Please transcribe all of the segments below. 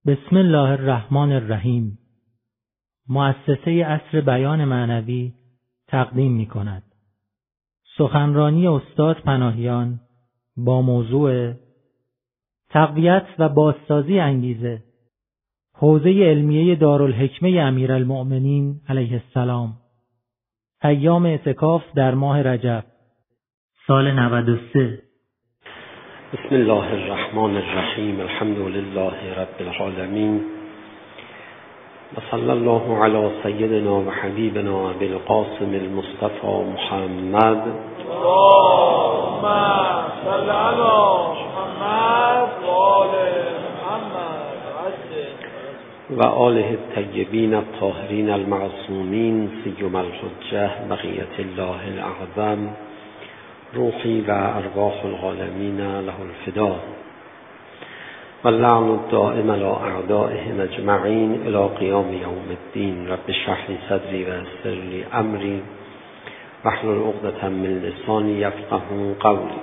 بسم الله الرحمن الرحیم. مؤسسه عصر بیان معنوی تقدیم می کند سخنرانی استاد پناهیان با موضوع تقویت و بازسازی انگیزه، حوزه علمیه دارالحکمه امیرالمؤمنین علیه السلام، ایام اعتکاف در ماه رجب سال 93. بسم الله الرحمن الرحیم. الحمد لله رب العالمین و صلی الله علی سیدنا و حبیبنا ابی القاسم المصطفى محمد اللهم صل علی محمد و آل محمد و آله الطیبین الطاهرین المعصومین سیما الحجة بقیة الله الاعظم روحی و ارواح العالمین له الفدا و اللعن الدائم علی اعدائهم اجمعین الی قیام یوم الدین. رب اشرح لی صدری و یسر لی امری واحلل عقدة من لسانی یفقهوا قولی.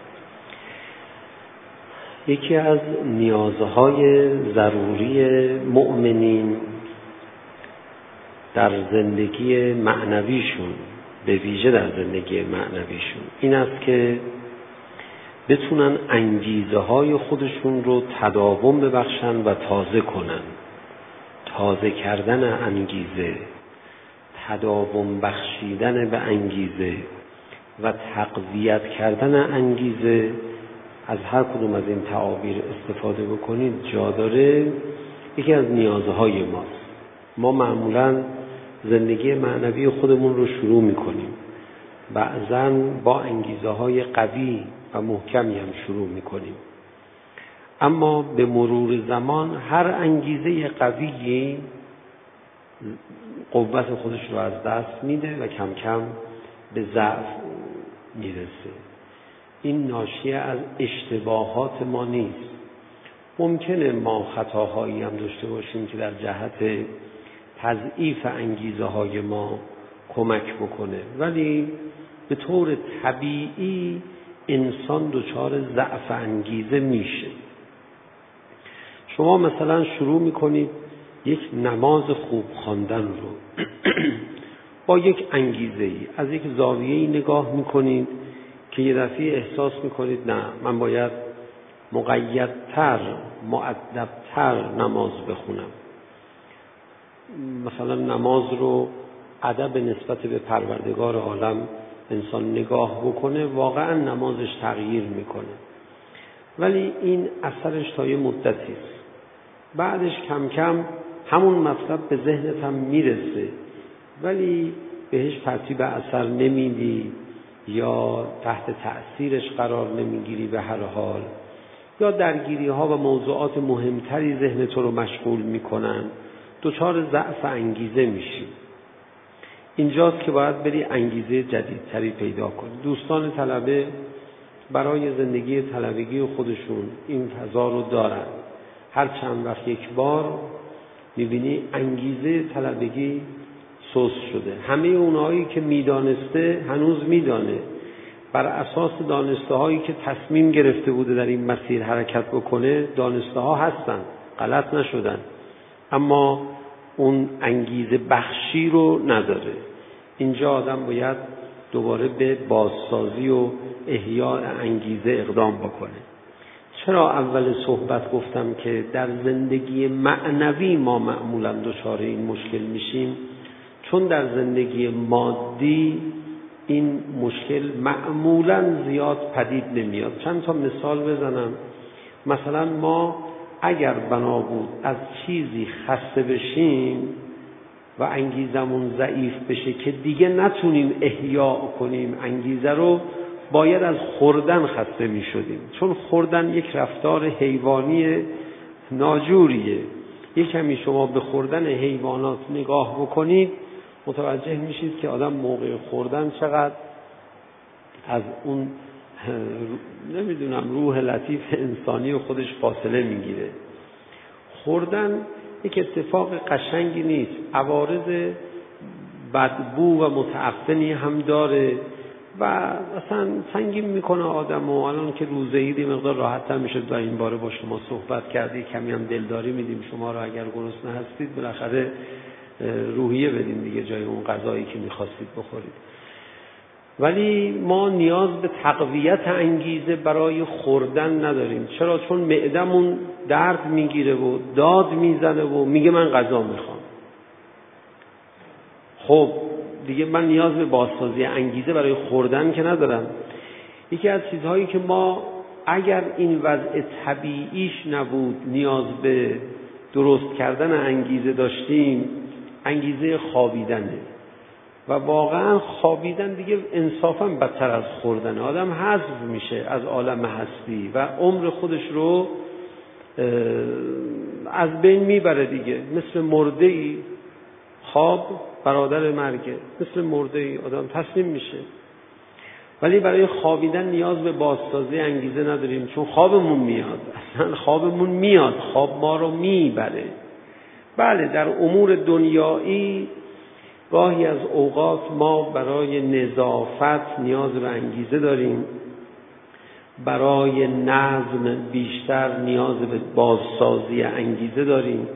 یکی از نیازهای ضروری مؤمنین در زندگی معنویشون، به ویژه در زندگی معنویشون، این است که بتونن انگیزه های خودشون رو تداوم ببخشن و تازه کنن. تازه کردن انگیزه، تداوم بخشیدن به انگیزه و تقویت کردن انگیزه، از هر کدوم از این تعابیر استفاده بکنید جا داره، یکی از نیازهای ماست. ما معمولاً زندگی معنوی خودمون رو شروع میکنیم، بعضاً با انگیزه های قوی و محکمی هم شروع میکنیم، اما به مرور زمان هر انگیزه قویی قوت خودش رو از دست میده و کم کم به ضعف میرسه. این ناشی از اشتباهات ما نیست. ممکنه ما خطاهایی هم داشته باشیم که در جهت تضعیف انگیزه های ما کمک بکنه، ولی به طور طبیعی انسان دچار ضعف انگیزه میشه. شما مثلا شروع میکنید یک نماز خوب خواندن رو با یک انگیزه‌ای از یک زاویه‌ای نگاه میکنید که یه دفعه احساس میکنید نه، من باید مقیدتر، مؤدبتر نماز بخونم. مثلا نماز رو ادب نسبت به پروردگار عالم انسان نگاه بکنه، واقعا نمازش تغییر میکنه، ولی این اثرش تا یه مدتی است. بعدش کم کم همون مطلب به ذهنت هم میرسه، ولی بهش ترتیب اثر نمیدی یا تحت تأثیرش قرار نمیگیری به هر حال، یا درگیری ها و موضوعات مهمتری ذهن تو رو مشغول میکنن، دچار ضعف انگیزه میشی. اینجاست که باید بری انگیزه جدیدتری پیدا کنی. دوستان طلبه برای زندگی طلبگی خودشون این فضا رو دارن. هر چند وقت یک بار میبینی انگیزه طلبگی سوس شده. همه اونهایی که میدانسته هنوز میدانه، بر اساس دانسته هایی که تصمیم گرفته بوده در این مسیر حرکت بکنه، دانسته ها هستن، غلط نشدن، اما اون انگیزه بخشی رو نداره. اینجا آدم باید دوباره به بازسازی و احیاء انگیزه اقدام بکنه. چرا اول صحبت گفتم که در زندگی معنوی ما معمولا دچار این مشکل میشیم؟ چون در زندگی مادی این مشکل معمولا زیاد پدید نمیاد. چند تا مثال بزنم. مثلا ما اگر بنا بود از چیزی خسته بشیم و انگیزمون ضعیف بشه که دیگه نتونیم احیاء کنیم انگیزه رو، باید از خوردن خسته می شدیم، چون خوردن یک رفتار حیوانی ناجوریه. یک کمی شما به خوردن حیوانات نگاه بکنید متوجه میشید که آدم موقع خوردن چقدر از اون نمیدونم روح لطیف انسانی و خودش فاصله میگیره. خوردن یک اتفاق قشنگی نیست، عوارض بدبو و متعفنی هم داره. و اصلا سنگین میکنه آدم. و الان که روزه عید مقدار راحت‌تر میشه و این باره با شما صحبت کردی، کمی هم دلداری میدیم شما رو، اگر گرسنه هستید بالاخره روحیه بدین دیگه جای اون غذایی که میخواستید بخورید. ولی ما نیاز به تقویت انگیزه برای خوردن نداریم. چرا؟ چون معدمون درد میگیره و داد میزنه و میگه من غذا میخوام. خب دیگه من نیاز به بازسازی انگیزه برای خوردن که ندارم. یکی از چیزهایی که ما اگر این وضع طبیعیش نبود نیاز به درست کردن انگیزه داشتیم، انگیزه خوابیدنه. و واقعا خوابیدن دیگه انصافا بدتر از خوردن. آدم حذف میشه از عالم هستی و عمر خودش رو از بین میبره دیگه. مثل مرده‌ای، خواب برادر مرگه، مثل مرده‌ای آدم تسلیم میشه. ولی برای خوابیدن نیاز به بازسازی انگیزه نداریم، چون خوابمون میاد. اصلا خوابمون میاد، خواب ما رو میبره. بله در امور دنیایی گاهی از اوقات ما برای نظافت نیاز به انگیزه داریم، برای نظم بیشتر نیاز به بازسازی انگیزه داریم،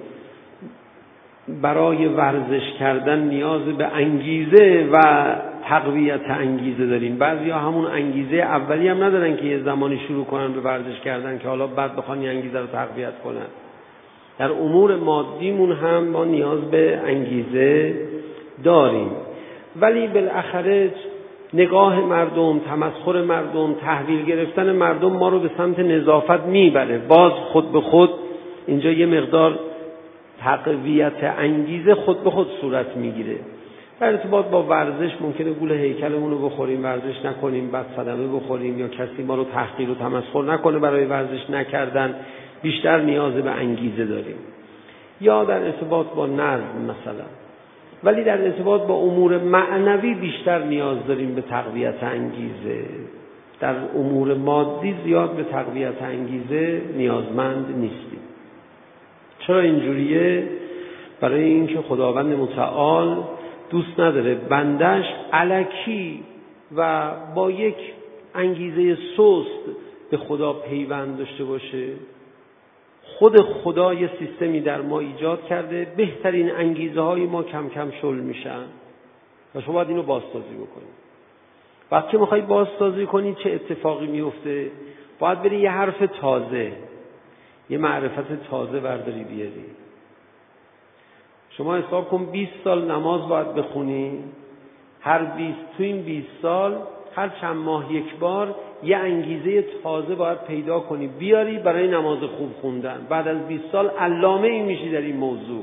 برای ورزش کردن نیاز به انگیزه و تقویت انگیزه داریم. بعضیا همون انگیزه اولی هم ندارن که یه زمانی شروع کنن به ورزش کردن که حالا بعد بخوان این انگیزه رو تقویت کنن. در امور مادیمون هم ما نیاز به انگیزه داریم. ولی بالاخره نگاه مردم، تمسخر مردم، تحویل گرفتن مردم ما رو به سمت نظافت میبره. باز خود به خود اینجا یه مقدار تقویت انگیزه خود به خود صورت میگیره. در ارتباط با ورزش ممکنه گول هیکلمون رو بخوریم، ورزش نکنیم، بعد صدمه بخوریم، یا کسی ما رو تحقیر و تمسخر نکنه برای ورزش نکردن. بیشتر نیاز به انگیزه داریم. یا در ارتباط با نظم مثلا. ولی در ارتباط با امور معنوی بیشتر نیاز داریم به تقویت انگیزه. در امور مادی زیاد به تقویت انگیزه نیازمند نیستیم. چرا اینجوریه؟ برای اینکه خداوند متعال دوست نداره بندش الکی و با یک انگیزه سست به خدا پیوند داشته باشه. خود خدا یه سیستمی در ما ایجاد کرده، بهترین انگیزه های ما کم کم شل میشن و شما باید اینو بازسازی بکنید. وقتی میخوای بازسازی کنی چه اتفاقی میفته؟ باید بری یه حرف تازه، یه معرفت تازه برداری بیاری. شما حساب کن 20 سال نماز باید بخونی، تو این 20 سال هر چند ماه یک بار یه انگیزه تازه باید پیدا کنی بیاری برای نماز خوب خوندن. بعد از 20 سال علامه ای میشی در این موضوع.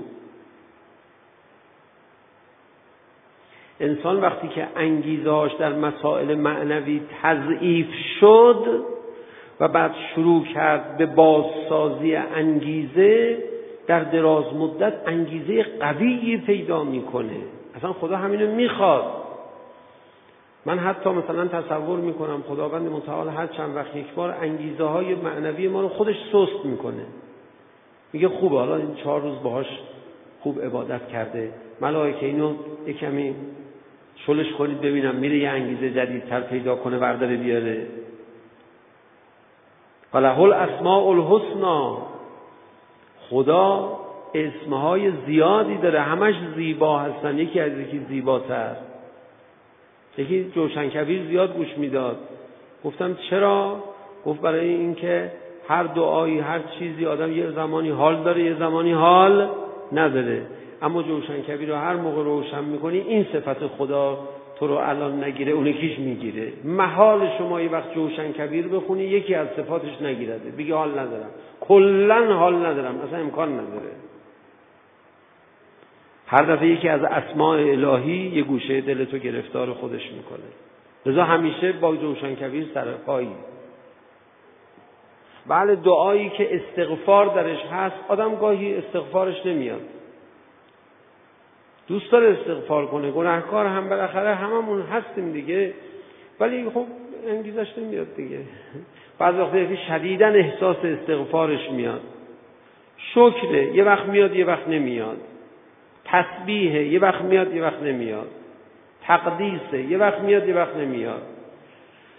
انسان وقتی که انگیزه‌اش در مسائل معنوی تضعیف شد و بعد شروع کرد به بازسازی انگیزه، در دراز مدت انگیزه قوی پیدا میکنه. اصلا خدا همینو میخواد. من حتی مثلا تصور میکنم خداوند متعال هر چند وقت یک بار انگیزه های معنوی ما رو خودش سست میکنه. میگه خوبه حالا این 4 روز باهاش خوب عبادت کرده، ملائکه اینو یکمی شلش کنید ببینم میره یه انگیزه جدیدتر پیدا کنه برداره بیاره. وله الاسماء الحسنا، خدا اسمهای زیادی داره، همش زیبا هستن، یکی از یکی زیباتر. یکی جوشنکبیر زیاد گوش میداد. گفتم چرا؟ گفت برای اینکه هر دعایی هر چیزی آدم یه زمانی حال داره یه زمانی حال نداره، اما جوشنکبیر رو هر موقع روشن میکنی این صفت خدا تو رو الان نگیره اون یکیش میگیره. محال شما یه وقت جوشنکبیر بخونی یکی از صفاتش نگیرده، بگی حال ندارم، کلن حال ندارم، اصلا امکان نداره. هر دفعه یکی از اسماء الهی یه گوشه دلتو گرفتار خودش میکنه. لذا همیشه با جوشنکبیر سر پایی. بله دعایی که استغفار درش هست، آدم گاهی استغفارش نمیاد، دوست داره استغفار کنه، گناهکار هم بالاخره هممون هستیم دیگه، ولی خب انگیزش نمیاد دیگه. بعض وقتا شدیداً احساس استغفارش میاد. شکره یه وقت میاد یه وقت نمیاد. تسبیحه یه وقت میاد یه وقت نمیاد. تقدیسه یه وقت میاد یه وقت نمیاد.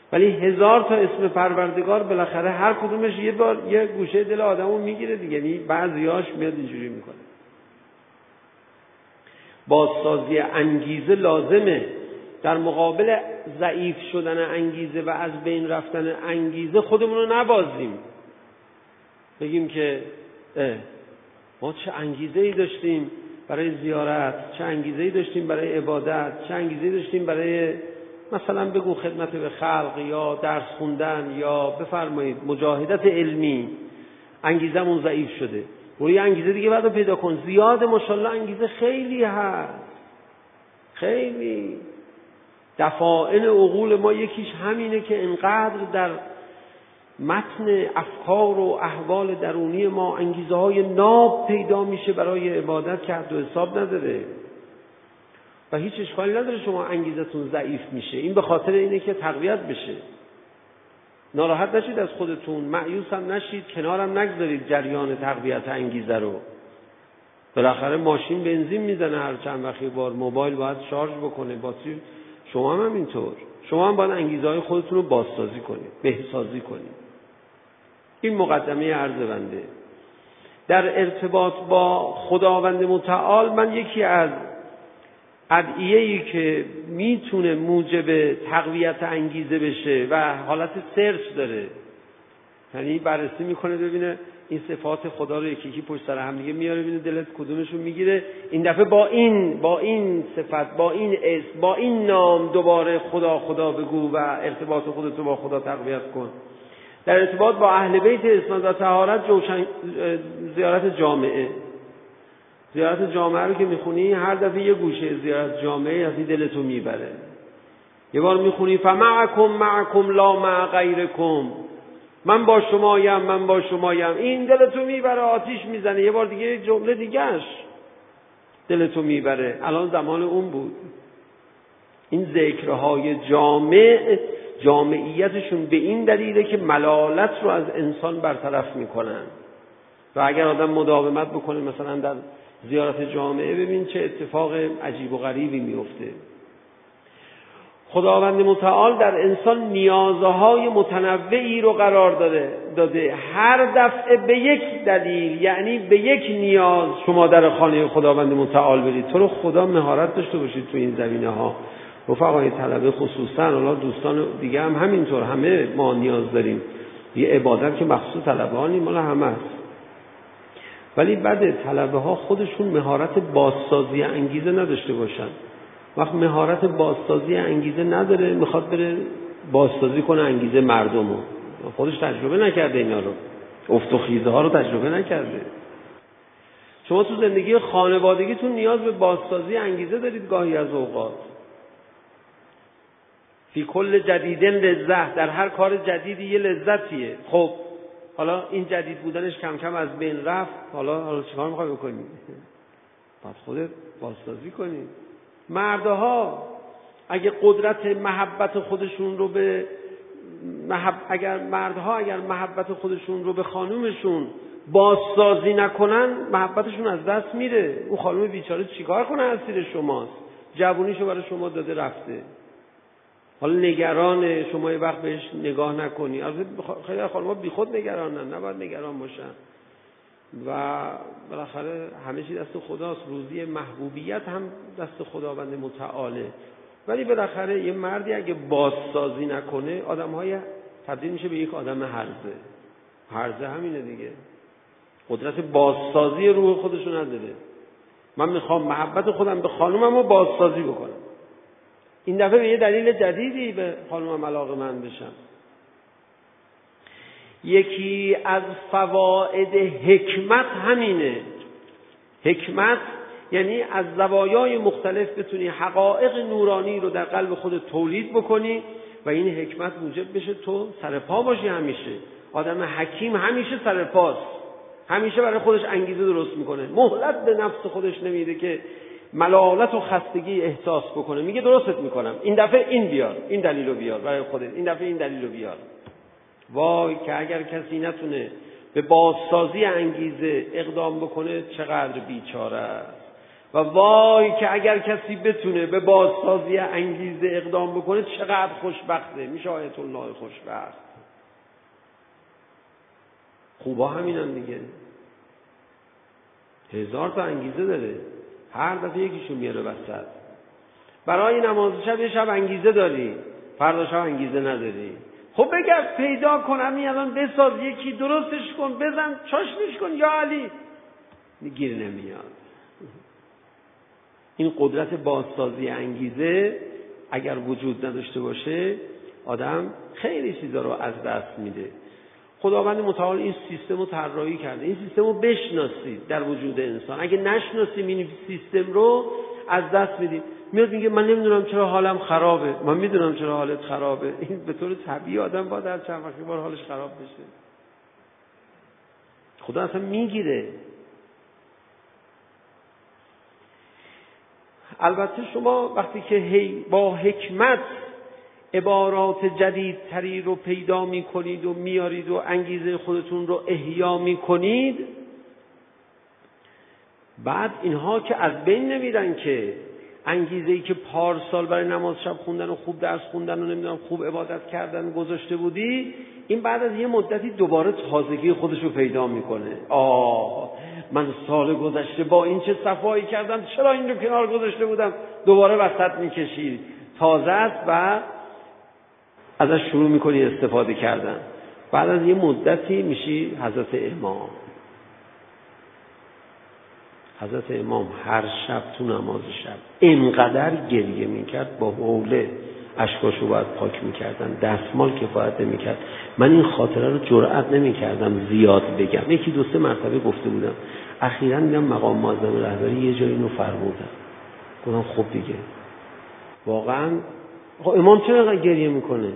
ولی 1000 تا اسم پروردگار بالاخره هر کدومش یه بار یه گوشه دل آدمو میگیره دیگه. یعنی بعضیاش میاد اینجوری میکنه. بازسازی انگیزه لازمه. در مقابل ضعیف شدن انگیزه و از بین رفتن انگیزه خودمون رو نبازیم، بگیم که ما چه انگیزه‌ای داشتیم برای زیارت، چه انگیزه‌ای داشتیم برای عبادت، چه انگیزه‌ای داشتیم برای مثلا بگو خدمت به خلق یا درس خوندن یا بفرمایید مجاهدت علمی. انگیزمون ضعیف شده، روی انگیزه دیگه بعد پیدا کن. زیاد ماشاءالله انگیزه خیلی هست، خیلی. دفاعن عقول ما یکیش همینه که انقدر در متن افکار و احوال درونی ما انگیزه های ناب پیدا میشه برای عبادت که حد و حساب نداره و هیچ اشکالی نداره شما انگیزتون ضعیف میشه. این به خاطر اینه که تقویت بشه. ناراحت نشید از خودتون، مایوس هم نشید، کنارم نگذارید جریان تقویت انگیزه رو. بالاخره ماشین بنزین میزنه هر چند وقت یه بار، موبایل باید شارژ بکنه، باتری. شما هم اینطور، شما هم باید انگیزه های خودتون رو بازسازی کنید، بهسازی کنید. این مقدمه عرض بنده. در ارتباط با خداوند متعال، من یکی از ادعیه‌ای که میتونه موجب تقویت انگیزه بشه و حالت سرچ داره، یعنی بررسی میکنه ببینه این صفات خدا رو یکی یکی پشت سر هم دیگه میاره، ببینه دلت کدومش رو میگیره، این دفعه با این صفت، با این اسم، با این نام دوباره خدا بگو و ارتباط خودت رو با خدا تقویت کن. در ارتباط با اهل بیت عصمت و طهارت، زیارت جامعه رو که میخونی هر دفعه یه گوشه زیارت جامعه از این دلتو میبره. یه بار میخونی فمعکم لا مع غیرکم، من با شمایم، این دلتو میبره، آتیش میزنه. یه بار دیگه یک جمله دیگهش دلتو میبره. الان زمان اون بود. این ذکرهای جامعیتشون به این دلیله که ملالت رو از انسان برطرف میکنن و اگر آدم مداومت بکنه مثلا در زیارت جامعه، ببین چه اتفاق عجیب و غریبی میفته. خداوند متعال در انسان نیازهای متنوعی رو قرار داده. هر دفعه به یک دلیل، یعنی به یک نیاز شما در خانه خداوند متعال برید. تو رو خدا مهارت داشته باشید تو این زمینه ها. رفقای طلبه خصوصا، حالا دوستان دیگه هم همینطور، همه ما نیاز داریم. یه عبادت که مخصوص طلبه ها نیم، مال همه است. ولی بعد طلبه ها خودشون مهارت بازسازی انگیزه نداشته باشن. وقت مهارت بازسازی انگیزه نداره، میخواد بره بازسازی کنه انگیزه مردمو. خودش تجربه نکرده اینا رو، افت و خیزه ها رو تجربه نکرده. شما تو زندگی خانوادگیتون نیاز به بازسازی انگیزه دارید گاهی از اوقات. فی کل جدیدن لذت، در هر کار جدیدی یه لذتیه. خب حالا این جدید بودنش کم کم از بین رفت، حالا چیکار میخوای بکنی؟ باید خودت بازسازی کنی. مردها اگه قدرت محبت خودشون رو اگر محبت خودشون رو به خانومشون بازسازی نکنن، محبتشون از دست میره. اون خانوم بیچاره چیکار کنه؟ اسیر شماست، جوونیشو برای شما داده رفته. حالا نگران شما یه وقت بهش نگاه نکنی. البته خیلی خانم‌ها بیخود نگرانن، نباید نگران باشن و بالاخره همه چی دست خداست. روزی محبوبیت هم دست خداوند متعاله. ولی بالاخره یه مردی اگه بازسازی نکنه، آدم‌های تبدیل میشه به یک آدم هرزه همینه دیگه. قدرت بازسازی روح خودشو نداره. من میخوام محبت خودم به خانومم رو بازسازی بکنم. این دفعه به یه دلیل جدیدی به خانومم علاقه‌مند بشم. یکی از فواید حکمت همینه. حکمت یعنی از زوایای مختلف بتونی حقایق نورانی رو در قلب خودت تولید بکنی و این حکمت موجب بشه تو سرپا باشی. همیشه آدم حکیم همیشه سرپاست، همیشه برای خودش انگیزه درست میکنه، مهلت به نفس خودش نمیده که ملالت و خستگی احساس بکنه. میگه درستت میکنم، این دفعه این بیار، این دلیلو بیار برای خودت، این دفعه این دلیلو بیار. وای که اگر کسی نتونه به بازسازی انگیزه اقدام بکنه چقدر بیچاره است. و وای که اگر کسی بتونه به بازسازی انگیزه اقدام بکنه چقدر خوشبخته. میشه آیت الله خوشبخت. خوبا همینن دیگه، 1000 تا انگیزه داره، هر دفعه یکیشون میاره وسط. برای نماز شب یه شب انگیزه داری، فردا شب انگیزه نداری. خب بگرد پیدا کن، همین الان بساز، یکی درستش کن، بزن چاشنیش کن یا علی. گیر نمیاد. این قدرت بازسازی انگیزه اگر وجود نداشته باشه آدم خیلی چیزا رو از دست میده. خداوند متعال این سیستم رو طراحی کرده. این سیستم رو بشناسید در وجود انسان. اگه نشناسیم این سیستم رو از دست میدیم. میاد میگه من نمیدونم چرا حالم خرابه. من میدونم چرا حالت خرابه. این به طور طبیعی آدم باید هر چند وقتی بار حالش خراب بشه. خدا اصلا میگیره. البته شما وقتی که با حکمت عبارات جدیدتری رو پیدا می کنید و میارید و انگیزه خودتون رو احیا می کنید، بعد اینها که از بین نمیرن که انگیزه‌ای که پارسال برای نماز شب خوندن و خوب درس خوندن و نمیدونم خوب عبادت کردن گذاشته بودی، این بعد از یه مدتی دوباره تازگی خودش رو پیدا میکنه. من سال گذشته با این چه صفایی کردم، چرا این رو کنار گذاشته بودم، دوباره وسط میکشید. تازه است و ازش شروع میکنی استفاده کردن. بعد از یه مدتی میشی حضرت امام. حضرت امام هر شب تو نماز شب اینقدر گریه میکرد، با حوله اشکاشو باید پاک میکردن، دستمال کفایت نمیکرد. من این خاطره رو جرئت نمیکردم زیاد بگم، 1-2 مرتبه گفته بودم. اخیراً دیدم مقام معظم رهبری یه جایی اینو فرمودن، گفتم خب دیگه واقعاً امام چرا اینقدر گریه میکنه؟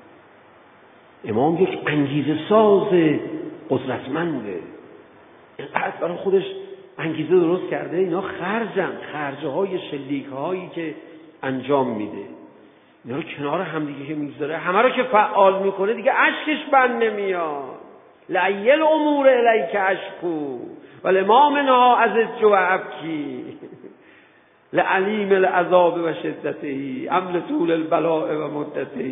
امام یک انگیزه ساز قدرتمنده، اینقدر برای خودش انگیزه درست کرده. اینا خرجه های شلیک هایی که انجام میده، اینا رو کنار همدیگه که میذاره، همه رو که فعال میکنه، دیگه اشکش بند نمیاد. لعیل امور الیک اشکو والامام نها از جو ابکی لعلیم العذاب و شدته عمل طول البلاء و مدته.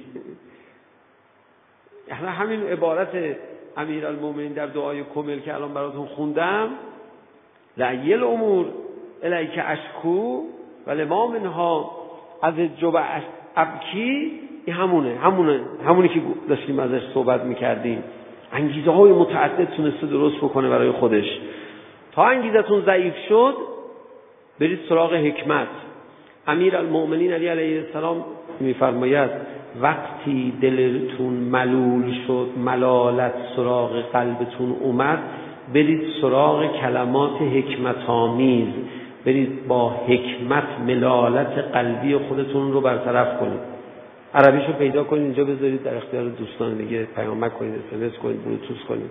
همین عبارت امیرالمومنین در دعای کمل که الان براتون خوندم، لعیل امور الیک اشکو والامام نها از جو ابکی، این همونی که داشتیم ازش صحبت میکردیم. انگیزه های متعدد تونسته درست بکنه برای خودش. تا انگیزتون ضعیف شد برید سراغ حکمت. امیرالمومنین علی علیه السلام میفرماید وقتی دلتون ملول شد، ملالت سراغ قلبتون اومد، برید سراغ کلمات حکمت آمیز، برید با حکمت ملالت قلبی خودتون رو برطرف کنید. عربیشو پیدا کنید اینجا بذارید در اختیار دوستان دیگه، پیام کنید، SMS کنید، بلوتوث کنید.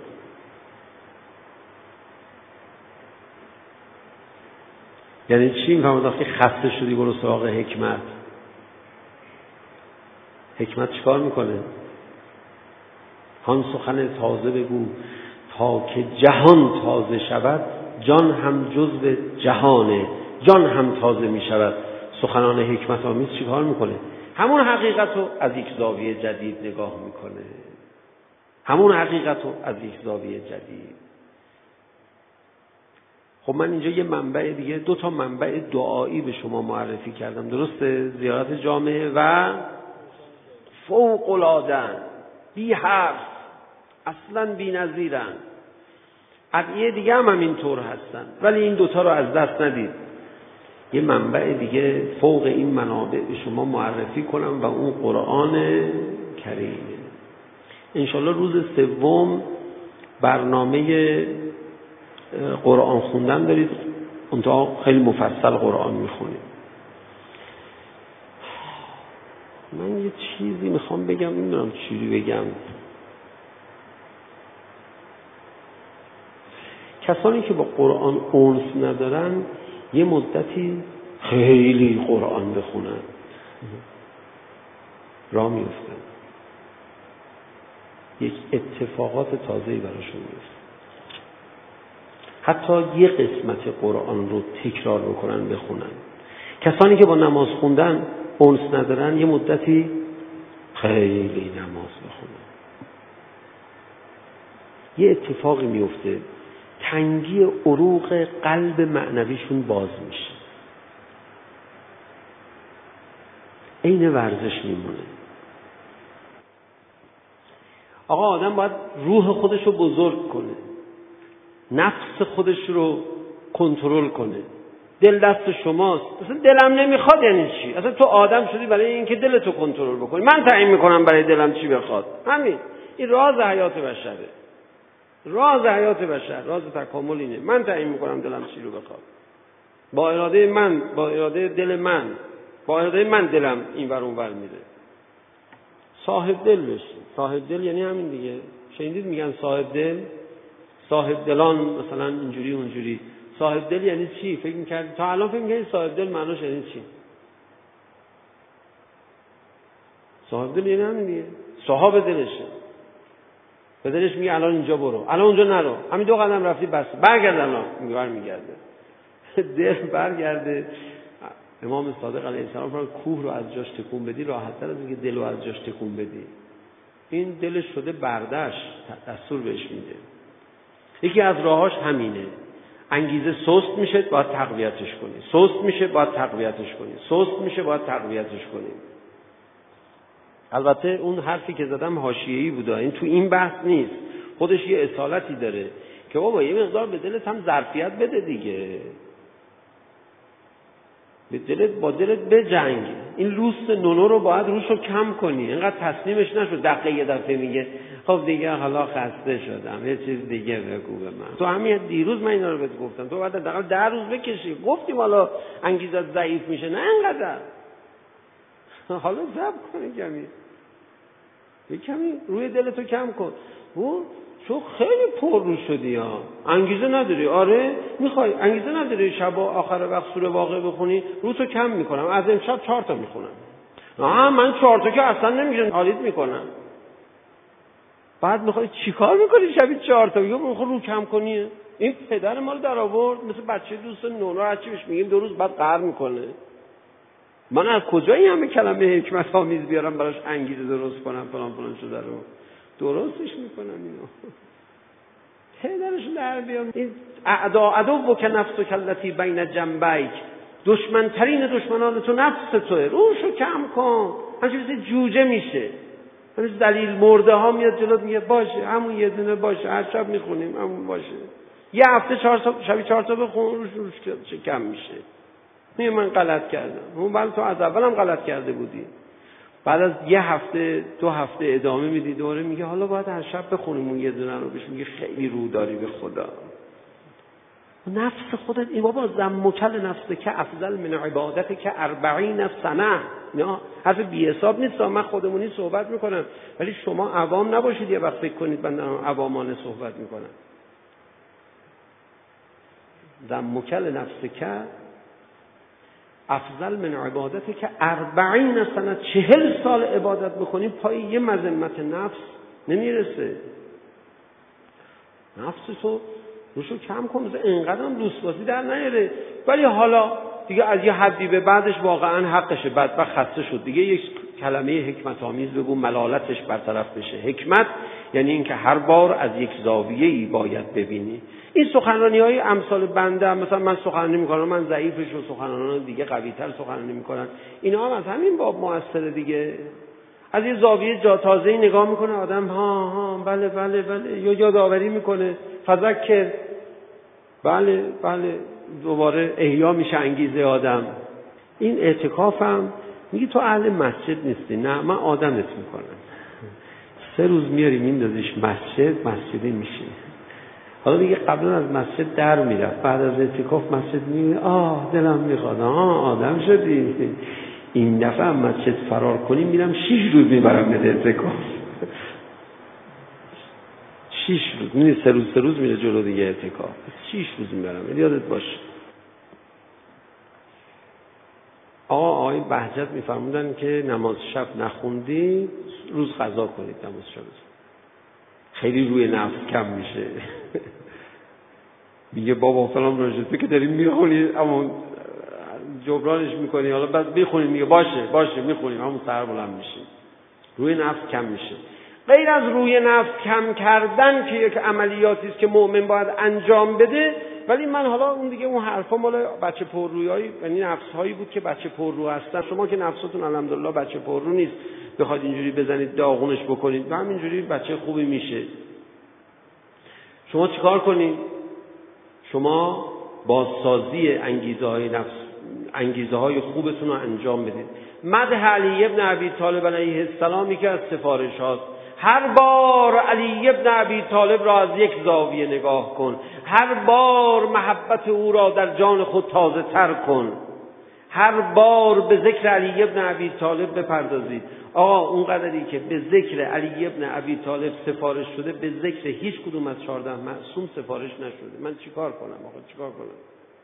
یعنی چی؟ میفهمید وقتی خسته شدی برو سراغ حکمت. حکمت چیکار میکنه؟ هان سخن تازه بگو تا که جهان تازه شود، جان هم جزو جهانه، جان هم تازه میشود. سخنان حکمت آمیز چیکار میکنه؟ همون حقیقت رو از یک زاویه جدید نگاه میکنه. همون حقیقت رو از یک زاویه جدید. خب من اینجا یه منبع دیگه، 2 منبع دعایی به شما معرفی کردم، درسته؟ زیارت جامعه و فوق العاده بی حرف، اصلا بی نظیرن. ادعیه دیگه هم اینطور هستن، ولی این 2 رو از دست ندید. یه منبع دیگه فوق این منابع به شما معرفی کنم و اون قرآن کریمه. انشالله روز 3 برنامه قرآن خوندن دارید، اونجا خیلی مفصل قرآن میخونید. من یه چیزی میخوام بگم، نمیدونم چیزی بگم. کسانی که با قرآن انس ندارن یه مدتی خیلی قرآن بخونن، راه میفتن، یک اتفاقات تازه‌ای براشون میفته. حتی یه قسمت قرآن رو تکرار بکنن بخونن. کسانی که با نماز خوندن اونس ندارن یه مدتی خیلی نماز بخونن. یه اتفاقی میفته، تنگی عروق قلب معنویشون باز میشه، عین ورزش میمونه. آقا آدم باید روح خودش رو بزرگ کنه، نفس خودش رو کنترل کنه. دل دست شماست. اصلا دلم نمیخواد یعنی چی؟ اصلا تو آدم شدی برای اینکه دلتو کنترل بکنی. من تعیین میکنم برای دلم چی بخواد. همین. این راز حیات بشره. راز حیات بشر، راز تکامل اینه. من تعیین میکنم دلم چی رو بخواد. با اراده من، با اراده دل من، با اراده من دلم این ور اون ور میره. صاحب دل بشین. صاحب دل یعنی همین دیگه. شنیدید میگن صاحب دل؟ صاحب دلان مثلا اینجوری اونجوری. صاحب دل یعنی چی؟ فکر می‌کردید تا الان فکر می‌کردید صاحب دل معناش یعنی چی؟ صاحب دل یعنی همین دیگه. صاحب دلشه. به دلش میگه الان اینجا برو، الان اونجا نرو. همین 2 قدم رفتی بس. برگرد الان. برمیگرده. دل برگرده. امام صادق علیه السلام فرمود کوه رو از جاش تکون بدی راحت‌تر از اینکه دل رو از جاش تکون بدی. این دلش شده بردش، دستور بهش میده. یکی از راهاش همینه. انگیزه سست میشه باید تقویتش کنی، سست میشه باید تقویتش کنی، سست میشه باید تقویتش کنی. البته اون حرفی که زدم حاشیه‌ای بوده، این تو این بحث نیست. خودش یه اصالتی داره که بابا یه مقدار به دلت هم ظرفیت بده دیگه. به دلت با دلت بجنگ. این لوست نونو رو باید روشو کم کنی. اینقدر تسلیمش نشو دقیقه یه دفعه میگه خب دیگه حالا خسته شدم یه چیز دیگه بگو به من. تو همین دیروز من اینا رو بهت گفتم، تو بعد حداقل 10 روز بکشی. گفتیم حالا انگیزت ضعیف میشه، نه اینقدر. حالا صبر کن کمی روی دلتو کم کن. تو خیلی پر رو شدی ها. انگیزه نداری؟ آره میخوای انگیزه نداری شب آخر وقت سوره واقعه بخونی؟ رو تو کم میکنم، از امشب 4 تا میخونم. من 4 تا که اصلا نمیشه، حالیت میکنم. بعد میخوای چیکار میکنی شبی 4 تا؟ میخوای رو کم کنی؟ این پدر ما رو در آورد مثل بچه دوست نونو، هرچی بهش میگیم 2 روز بعد قهر میکنه. من از کجا این همه کلمه حکمت آمیز بیارم براش انگیزه درست کنم فلان شده رو درستش میکنم. اینو پدرشون در بیام. این عدو که نفس کلتی بین جنبیک، دشمن ترین دشمنان تو نفس توه. روشو کم کن. همچنین جوجه میشه. همین دلیل مرده ها میاد جلوت میگه باشه همون یه دونه باشه، هر شب میخونیم همون باشه. یه هفته 4 تا شبی 4 تا بخون، روش کم میشه. میگه من غلط کردم. اون ولی تو از اولم غلط کرده بودی. بعد از 1 هفته 2 هفته ادامه میدی دوره میگه حالا باید هر شب بخونیم اون یه دونه رو. بهش میگه خیلی رو داری به خدا. نفس خودت این بابا زمکل نفس که افضل من عبادت که 40 سنه. نه حرف بی حساب نیست. من خودمونی صحبت میکنم ولی شما عوام نباشید یه وقت فکر کنید من دارم عوامانه صحبت میکنم. زمکل نفس که افضل من عبادتی که 40 سنه، 40 سال عبادت بکنی پای یه مذمت نفس نمیرسه. نفس تو روشو کم کن، مثلا اینقدر هم دوستبازی در نیاره. ولی حالا دیگه از یه حدی به بعدش واقعا حقشه، بدبخت خسته شد دیگه یک کلمه حکمت آمیز بگو ملالتش برطرف بشه. حکمت یعنی اینکه هر بار از یک زاویه‌ای باید ببینی. این سخنرانی‌های امثال بنده، مثلا من سخنرانی می‌کنم، من ضعیفش و سخنرانان دیگه قوی‌تر سخنرانی می‌کنن، اینا هم از همین باب موثره دیگه. از یه زاویه جا تازه‌ای نگاه می‌کنه آدم، ها بله یا یادآوری می‌کنه فذکر، بله دوباره احیا میشه انگیزه آدم. این اعتکافم میگی تو اهل مسجد نیستی. نه من آدمت میکنم. 3 روز میاری میندازیش مسجدی میشی. حالا دیگه قبلا از مسجد در میرفت، بعد از اعتکاف مسجد میگه دلم میخواد. آدم شدی. این دفعه هم مسجد فرار کنی میرم 6 روز میبرم به اعتکاف. 6 روز میره، 3 روز میره جلو دیگه اعتکاف. 6 روز میبرم. یادت باشه. آقای بهجت میفرمودن که نماز شب نخوندی روز قضا کنید نماز. شب. خیلی روی نفس کم میشه. میگه بابا فلان راجع تو که داری میخونی اما جبرانش میکنی، حالا بعد میخونی، میگه باشه میخونیم، همون سر بلند میشیم، روی نفس کم میشه. غیر از روی نفس کم کردن که یک عملیاتی است که مؤمن باید انجام بده، ولی من حالا اون دیگه اون حرفا مال بچه پررویایی، یعنی نفس‌هایی بود که بچه پررو هستن. شما که نفستون الحمدلله بچه پررو نیست بخواید اینجوری بزنید داغونش بکنید و همینجوری بچه خوبی میشه. شما چیکار کنید؟ شما بازسازی انگیزه های خوبتون رو انجام بدید. مدح علی ابن ابی طالب علیه السلام که از سفارش هاست. هر بار علی ابن ابی طالب را از یک زاویه نگاه کن، هر بار محبت او را در جان خود تازه تر کن، هر بار به ذکر علی ابن ابی طالب بپردازید. آقا اون قدری که به ذکر علی ابن ابی طالب سفارش شده، به ذکر هیچ کدوم از 14 معصوم سفارش نشده. من چیکار کنم آقا؟ چیکار کنم؟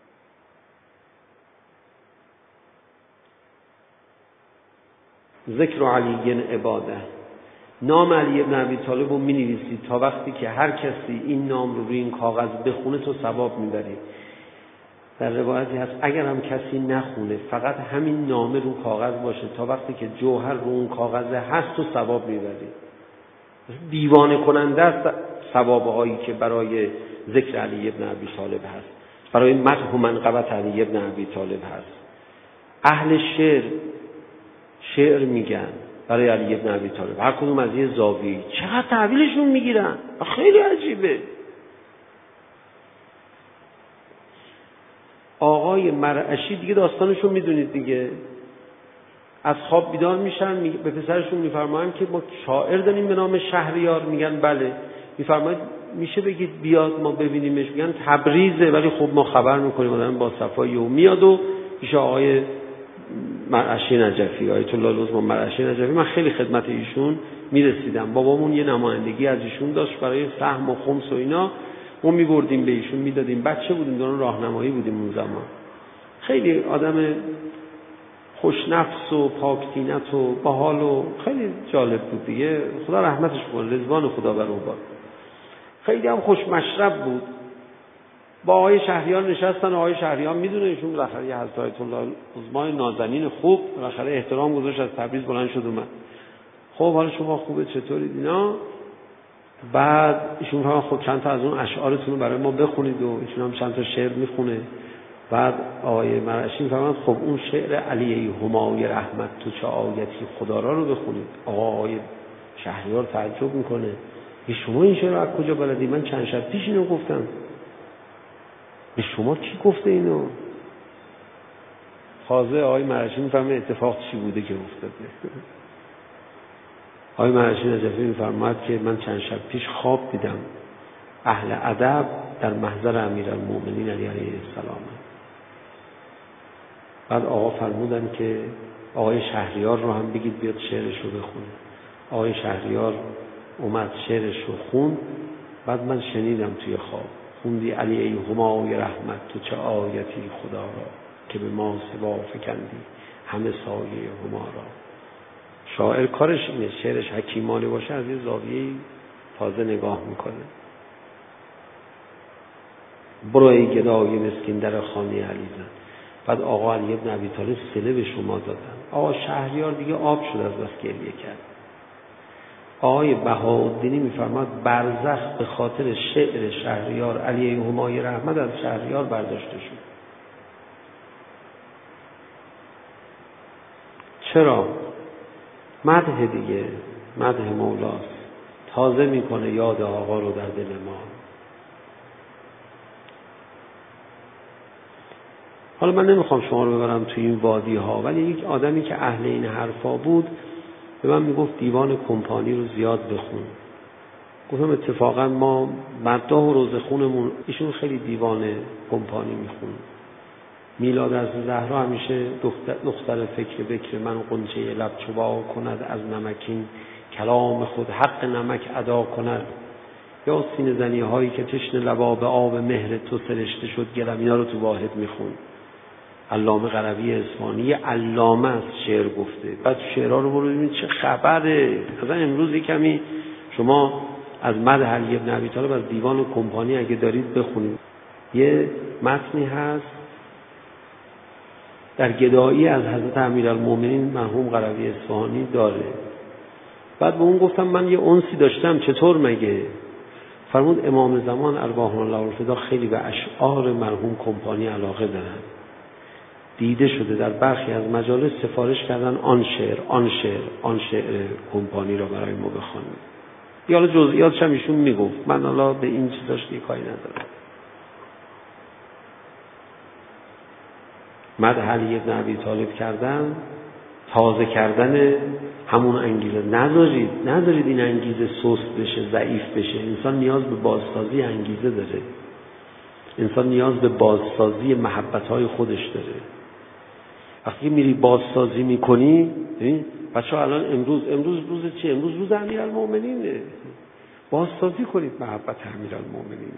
ذکر علی عباده، نام علی ابن ابی طالب رو می‌نویسید تا وقتی که هر کسی این نام رو روی این کاغذ بخونه تو ثواب می‌بری. در روایتی هست اگر هم کسی نخونه فقط همین نامه رو کاغذ باشه، تا وقتی که جوهر رو اون کاغذ هست تو ثواب می‌بری. دیوانه کننده است ثواب‌هایی که برای ذکر علی ابن ابی طالب هست، برای مدح و منقبت علی ابن ابی طالب هست. اهل شعر میگن برای علی ابن ابی طالب، هر کدوم از یه زاویه، چقدر تحویلشون میگیرن، خیلی عجیبه. آقای مرعشی دیگه داستانشون میدونید دیگه، از خواب بیدار میشن، به پسرشون میفرمایند که ما شاعر داریم به نام شهریار. میگن بله. میفرماید میشه بگید بیاد ما ببینیمش؟ میگن تبریزه، ولی خب ما خبر میکنیم آدم با صفای او میاد و پیش آقای مرعشی نجفی، آیت الله العظمی مرعشی نجفی. من خیلی خدمت ایشون میرسیدم، بابامون یه نمایندگی از ایشون داشت برای سهم و خمس و اینا، ما میبردیم به ایشون میدادیم، بچه بودیم، دوران راهنمایی بودیم اون زمان. خیلی آدم خوشنفس و پاکطینت و باحال و خیلی جالب بود دیگه، خدا رحمتش کنه، رضوان خدا بر او باد. خیلی هم خوش مشرب بود. با آقای شهریار نشستن، آقای شهریار میدونه ایشون بالاخره یه حضرت آیت الله العظمی نازنین خوب، بالاخره احترام گذاشت، از تبریز بلند شد اومد. خب حالا شما خوبه، چطورید اینا؟ بعد ایشون فرمود خب چند تا از اون اشعارتون رو برای ما بخونید و ایشون هم چند تا شعر میخونه. بعد آقای مرعشی فرمود خب اون شعر علی همای رحمت تو چه آیتی خدا را رو بخونید. آقای شهریار تعجب میکنه، شما این شعر رو از کجا بلدی؟ من چند شب پیش اینو گفتم. به شما کی گفته اینو؟ تازه آقای مرعشی میفهمه اتفاق چی بوده که افتاده. آقای مرعشی نجفی میفرماید که من چند شب پیش خواب دیدم اهل ادب در محضر امیرالمومنین علی علیه السلام. بعد آقا فرمودن که آقای شهریار رو هم بگید بیاد شعرش رو بخونه. آقای شهریار اومد شعرش رو خوند. بعد من شنیدم توی خواب خوندی علی ای همای رحمت تو چه آیتی خدا را که به ما سوا فکندی همه سایه هما را. شاعر کارش اینه، شعرش حکیمانه باشه، از یه زاویه تازه نگاه میکنه. برو ای گدای مسکین در خانه علی زن. بعد آقا علی ابن ابی طالب سله به شما دادن. آقا شهریار دیگه آب شد از بس گریه کرد. آقای بهاءالدینی میفرماد برزخ به خاطر شعر شهریار علی همای رحمت از شهریار برداشته شد. چرا؟ مدح دیگه، مدح مولاست، تازه میکنه یاد آقا رو در دل ما. حالا من نمیخوام شما رو ببرم توی این وادی ها، ولی یک آدمی که اهل این حرفا بود به من میگفت دیوان کمپانی رو زیاد بخون. گفتم اتفاقا ما مداح و روزخونمون ایشون خیلی دیوان کمپانی میخون. میلاد از زهرا همیشه دختر فکر بکر من قنچه لب چوبا کند از نمکین کلام خود حق نمک ادا کند. یا سینه زنی هایی که تشنه لبا به آب مهر تو سرشته شد گلم، اینا رو تو واحد میخون. علامه قروی اصفهانی علامه از شعر گفته. بعد شعرها رو برو ببینید چه خبره. مثلا امروز کمی شما از مدح علی ابن ابی طالب از دیوان کمپانی اگه دارید بخونید. یه متنی هست در گدایی از حضرت امیرالمومنین مرحوم قروی اصفهانی داره. بعد به اون گفتم من یه انسی داشتم، چطور مگه؟ فرمود امام زمان ارواح الله الفدا خیلی به اشعار مرحوم کمپانی علاقه دارن، دیده شده در برخی از مجالس سفارش کردن آن شعر کمپانی را برای ما بخوانیم. حالا جزئیاتش هم ایشون میگفت، من حالا به این چیزاش دیگه کاری ندارم. مدح علی ابن ابی طالب کردن، تازه کردن همون انگیزه. نذارید این انگیزه سست بشه، ضعیف بشه. انسان نیاز به بازسازی انگیزه داره، انسان نیاز به بازسازی محبت‌های خودش داره. وقتی میری بازسازی میکنی، بچه‌ها الان امروز روز چیه؟ امروز روز امیرالمومنینه. بازسازی کنید محبت امیرالمومنین.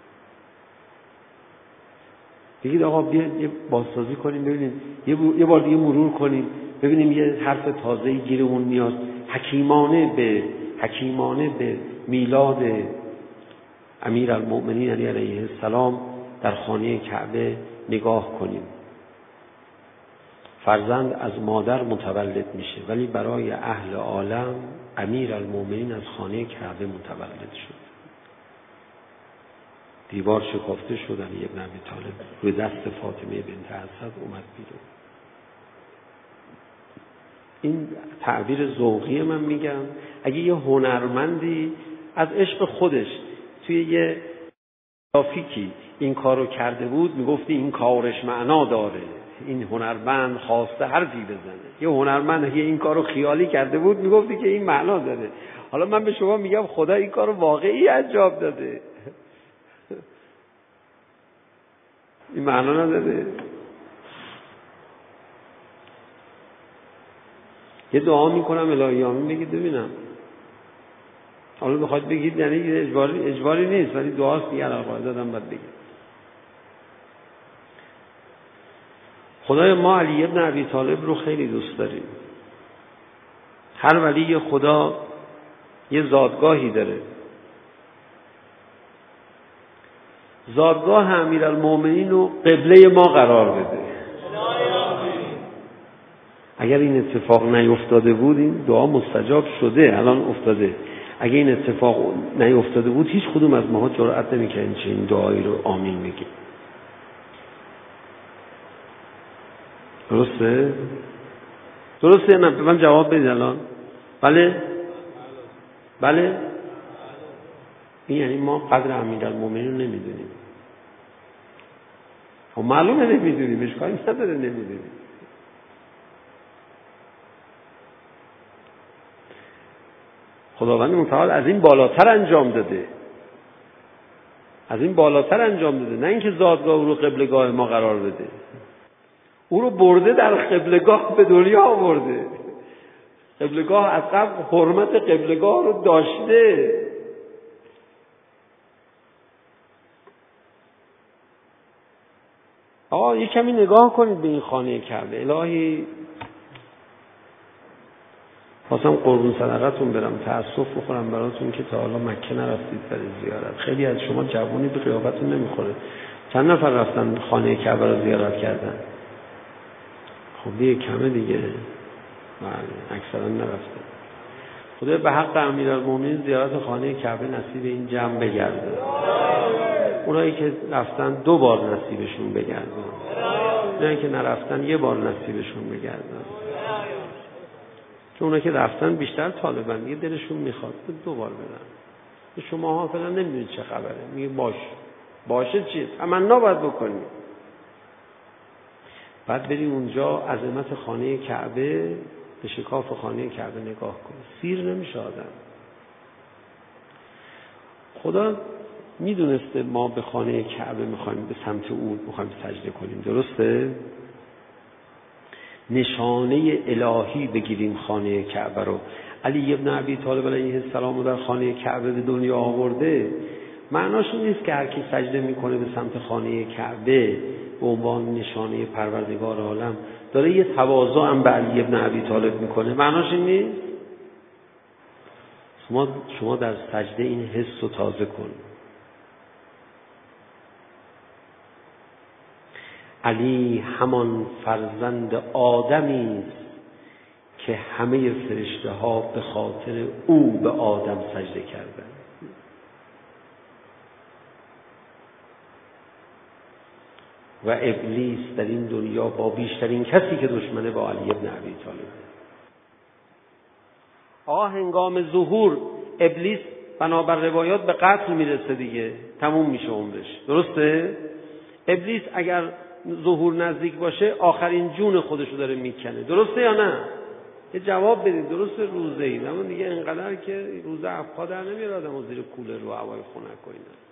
بگید آقا بیا یه بازسازی کنیم، ببینیم یه بار دیگه مرور کنیم، ببینیم یه حرف تازه‌ای گیرمون میاد، حکیمانه به میلاد امیرالمومنین علیه السلام در خانه کعبه نگاه کنیم. فرزند از مادر متولد میشه، ولی برای اهل عالم امیرالمومنین از خانه کعبه متولد شد. دیوار شکافته شد، علی ابن ابی طالب روی دست فاطمه بنت اسد اومد بیرون. این تعبیر ذوقی من میگم. اگه یه هنرمندی از عشق خودش توی یه گرافیکی این کارو کرده بود، میگفتی این کارش معنا داره، این هنرمند خواسته حرفی بزنه. یه هنرمند اگه این کارو خیالی کرده بود، میگفتی که این معنا داره. حالا من به شما میگم خدا این کارو واقعی انجام داده، این معنا نداره. یه دعا میکنم الهی آمین بگید ببینم. حالا بخواید بگید یعنی اجباری نیست، ولی دعاست دیگه. الان دادم باید بگید. خدای ما علی ابن ابی طالب رو خیلی دوست داریم. هر ولی خدا یه زادگاهی داره. زادگاه امیرالمومنین رو قبله ما قرار بده. اگر این اتفاق نیفتاده بود، این دعا مستجاب شده، الان افتاده. اگر این اتفاق نیفتاده بود، هیچ کدوم از ماها جرأت نمی‌کردیم چه این دعایی رو آمین بگیم. درسته نه؟ به من جواب بدید الان. بله. این یعنی ما قدر امیرالمومنین رو نمیدونیم. خب معلومه نمیدونیم، اشکالی نداره نمیدونیم. خداوند متعال از این بالاتر انجام داده. نه اینکه زادگاه رو قبلگاه ما قرار بده. او رو برده در قبلگاه به دنیا آورده. قبلگاه از قبل حرمت قبلگاه رو داشته. آقا یه کمی نگاه کنید به این خانه کعبه. الهی خواستم قربون صدقتون برم، تأسف بخورم براتون که تا حالا مکه نرفتید برای زیارت. خیلی از شما جوونی به قیافتون نمیخوره. چند نفر رفتن خانه کعبه رو زیارت کردن؟ خب یه کمه دیگه. اکثرا نرفتن. خدا به حق امیرالمومنین زیارت خانه کعبه نصیب این جمع بگردن. اونایی که رفتن 2 بار نصیبشون بگردن. اونایی که نرفتن 1 بار نصیبشون بگردن. چون اونایی که رفتن بیشتر طالبن دیگه، دلشون میخواد 2 بار برن. شما ها فعلا نمیدونید چه خبره. میگه باشه چیه؟ تمنا باید بکنی. بعد بریم اونجا عظمت خانه کعبه، به شکاف خانه کعبه نگاه کنیم. سیر نمیشه آدم. خدا میدونسته ما به خانه کعبه میخوایم به سمت او میخوایم سجده کنیم، درسته؟ نشانه الهی بگیریم خانه کعبه رو. علی ابن ابی طالب علیه السلام رو در خانه کعبه به دنیا آورده. معناش این نیست که هر کی سجده میکنه به سمت خانه کعبه به عنوان نشانه پروردگار عالم داره یه تواضع هم به علی ابن ابی طالب میکنه. معناش این نیست. شما در سجده این حس رو تازه کن. علی همان فرزند آدمی است که همه فرشته ها به خاطر او به آدم سجده کردند. و ابلیس در این دنیا با بیشترین کسی که دشمنه با علی ابن ابی طالب. هنگام ظهور ابلیس بنابر روایات به قتل میرسه دیگه، تموم میشه عمرش. درسته؟ ابلیس اگر ظهور نزدیک باشه آخرین جون خودشو داره میکنه. درسته یا نه؟ یه جواب بدید. درسته روزه ای، اما دیگه انقدر که روزه افقا در نمیاره آدمو زیر کولر رو هوای خنک و اینا.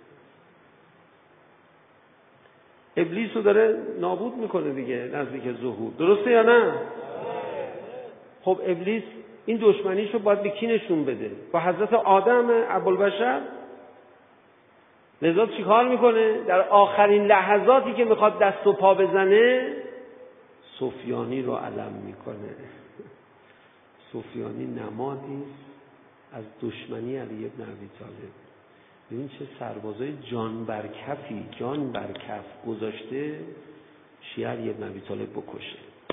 ابلیس رو داره نابود میکنه دیگه نزدیک ظهور. درسته یا نه؟ خب ابلیس این دشمنیشو باید به کی نشون بده؟ با حضرت آدم ابوالبشر. لذا چی کار میکنه؟ در آخرین لحظاتی که میخواد دست و پا بزنه سفیانی رو علم میکنه. سفیانی نمادی از دشمنی علی ابن ابی طالب. ببین چه سربازای جان برکفی، جان برکف گذاشته شیعه علی ابن ابی طالب بکشه.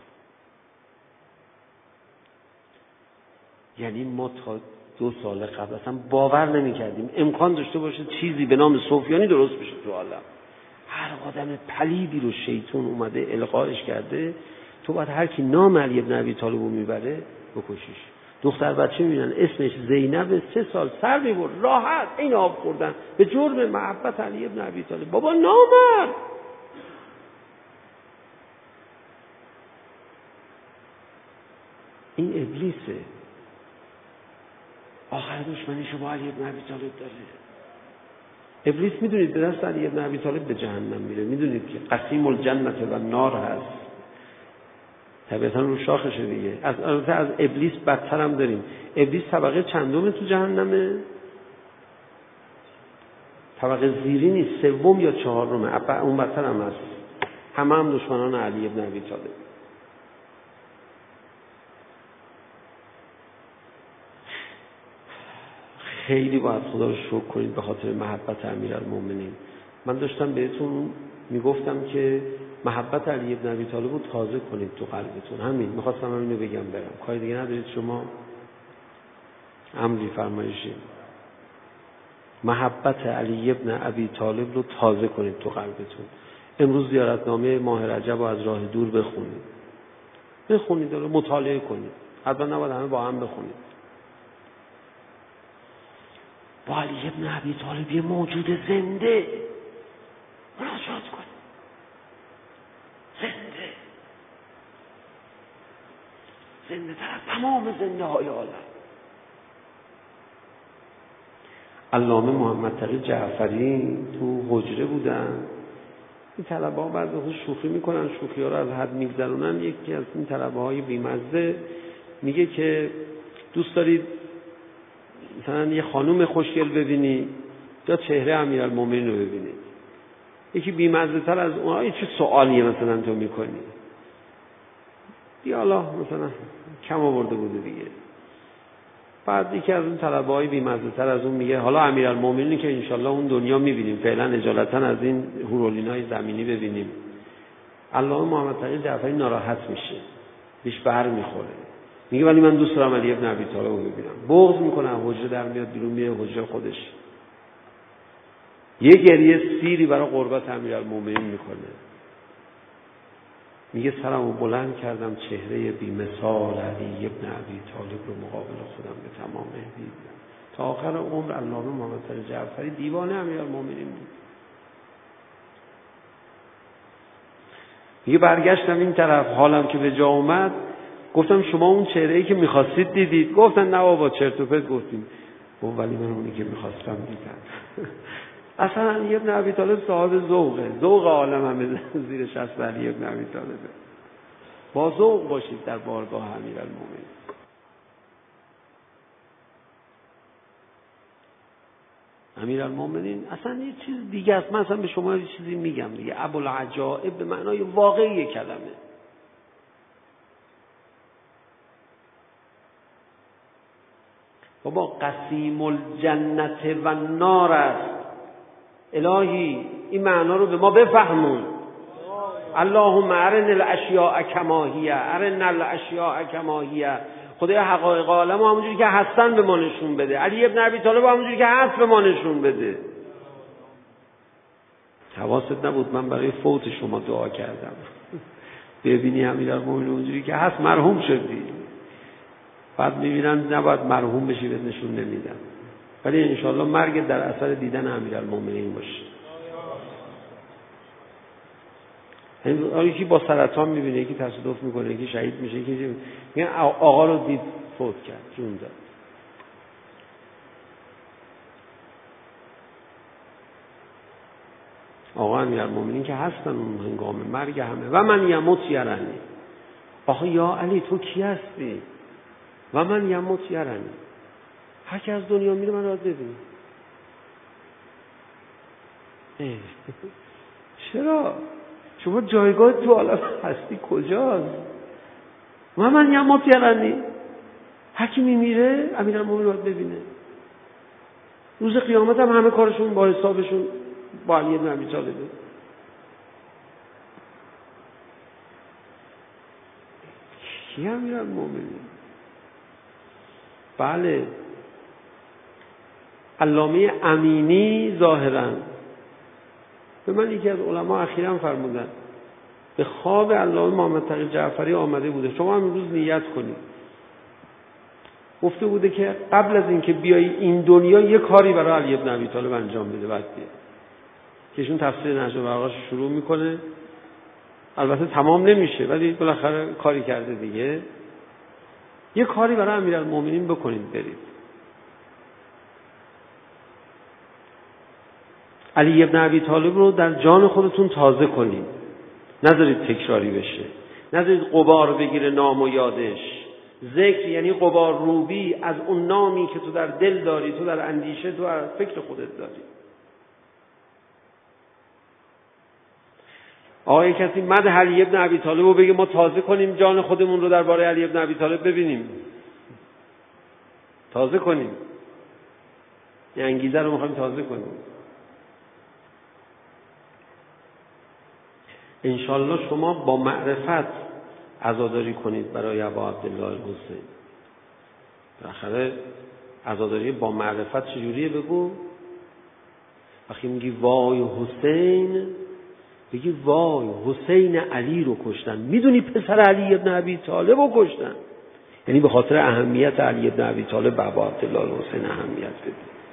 یعنی ما تا 2 سال قبل اصلا باور نمی کردیم امکان داشته باشه چیزی به نام سفیانی درست بشه تو عالم. هر آدم پلیدی رو شیطان اومده القاش کرده، تو باید هر کی نام علی ابن ابی طالب رو میبره بکشیش. دختر بچه میبینن اسمش زینب 3 سال سر میبرد راحت این آب خوردن به جرم محبت علی ابن ابی طالب. بابا نامرد. این ابلیسه. آخر دشمنیشو با علی ابن ابی طالب داره. ابلیس میدونید به دست علی ابن ابی طالب به جهنم میره. میدونید که قسیم الجنت و النار هست. طبیعتا رو شاخشه دیگه. از ابلیس بدتر هم داریم. ابلیس طبقه چندم تو جهنمه؟ طبقه زیری نیست، 3 یا 4. اون بدتر هم هست. هم دشمنان علی ابن ابی طالب. خیلی باید خدا رو شکر کنید به خاطر محبت امیرالمومنین. من داشتم بهتون میگفتم که محبت علی ابن ابی طالب رو تازه کنید تو قلبتون. همین میخواستم اینو بگم برم. کاری دیگه ندارید شما؟ امری فرمایشی. محبت علی ابن ابی طالب رو تازه کنید تو قلبتون. امروز زیارتنامه ماه رجب رو از راه دور بخونید رو مطالعه کنید. حتما نباید همه با هم بخونید. با علی ابن ابی طالب یه موجود زنده مناجات کنید. زنده تر از تمام زنده های عالم. علامه محمد تقی جعفری تو حجره بودن. این طلبه ها بعضی وقت شوخی میکنن، شوخی ها رو از حد میگذرونن. یکی از این طلبه های بیمزه میگه که دوست دارید مثلا یه خانوم خوشگل ببینی یا چهره امیرالمومنین رو ببینی؟ یکی بیمزه تر از اونها چه سوالیه مثلا تو میکنی؟ حالا مثلا کم آورده بوده دیگه. بعد یکی از اون طلبه‌های بی‌مزه تر از اون میگه حالا امیرالمومنین که انشالله اون دنیا میبینیم، فعلا اجالتا از این هورولینای زمینی ببینیم. علامه محمد تقی جعفری ناراحت میشه، بیش بر میخوره، میگه ولی من دوست دارم علی ابن ابی طالب رو ببینم. بغض میکنه، حجره در میاد بیرون، میره حجره خودش. یه گریه سیری برای قربت امیرالمومنین میکنه. میگه سرمو بلند کردم، چهره بی‌مثال علی ابن ابی طالب رو مقابل خودم به تمام دیدم. تا آخر عمر علامه محمد تقی جعفری دیوانه امیرالمومنین بود. میگه برگشتم این طرف، حالم که به جا اومد گفتم شما اون چهره‌ای که می‌خواستید دیدید؟ گفتن نه بابا چرت و پرت گفتیم. گفت ولی من اونی که می‌خواستم دیدم. اصلا علی ابن ابی طالب صاحب ذوقه. ذوق عالم همه زیر شست علی ابن ابی طالبه. با ذوق باشید در بارگاه امیرالمومنین. امیرالمومنین اصلا یه چیز دیگه است. من اصلا به شما یه چیزی میگم دیگه، ابوالعجائب به معنای واقعی کلمه. بابا قسیم الجنت و النار است. الهی این معنا رو به ما بفهمون. اللهم ارنا الاشیاء کما هی، ارنا الاشیاء کما هی. خدای حقایق عالم همونجوری که هستن به ما نشون بده. علی ابن ابی طالب همونجوری که هست به ما نشون بده. حواست نبود من برای فوت شما دعا کردم. ببینی امیرالمومنین اونجوری که هست مرحوم شدی. بعد میبینن نباید مرحوم بشی بهت نشون نمیدن. ولی انشالله مرگ در اثر دیدن امیرالمومنین باشه. یکی با سرطان میبینه، یکی تصادف میکنه، یکی شهید میشه، یکی میگن آقا رو دید فوت کرد، جون داد. آقا امیرالمومنین که هستن اون هنگام مرگ همه. و من یموت یرنی. آخه یا علی تو کی هستی؟ و من یموت یرنی. هر کی از دنیا میره من را ببینه. چرا؟ شما جایگاه تو عالم هستی کجاست؟ و من یموت یرنی. هر کی میمیره امیرالمومنین باید ببینه. روز قیامت هم همه کارشون با حسابشون با علی بن ابی طالب. کی امیرالمومنین؟ بله، علامه امینی ظاهرا به من یکی از علما اخیراً فرمودن به خواب علامه محمد تقی جعفری آمده بوده شما هم امروز نیت کنید. گفته بوده که قبل از اینکه بیای این دنیا یه کاری برای علی بن ابی طالب انجام بده. بعد بیاد که ایشون تفسیر نهج البلاغه شروع میکنه. البته تمام نمیشه ولی بالاخره کاری کرده دیگه. یه کاری برای امیرالمومنین بکنید برید. علی ابن ابی طالب رو در جان خودتون تازه کنید. نذارید تکراری بشه. نذارید غبار بگیره نام و یادش. ذکر یعنی غبار روبی از اون نامی که تو در دل داری، تو در اندیشه، تو در فکر خودت داری. آقای کسی مدح علی ابن ابی طالب رو بگه ما تازه کنیم جان خودمون رو درباره علی ابن ابی طالب ببینیم. تازه کنیم. این انگیزه رو میخوایم تازه کنیم. انشالله شما با معرفت عزاداری کنید برای ابا عبدالله الحسین. بالاخره عزاداری با معرفت چجوریه بگو؟ وقتی میگی وای حسین بگی وای حسین علی رو کشتن. میدونی پسر علی ابن ابی طالب رو کشتن. یعنی به خاطر اهمیت علی ابن ابی طالب به ابا عبدالله الحسین اهمیت بده.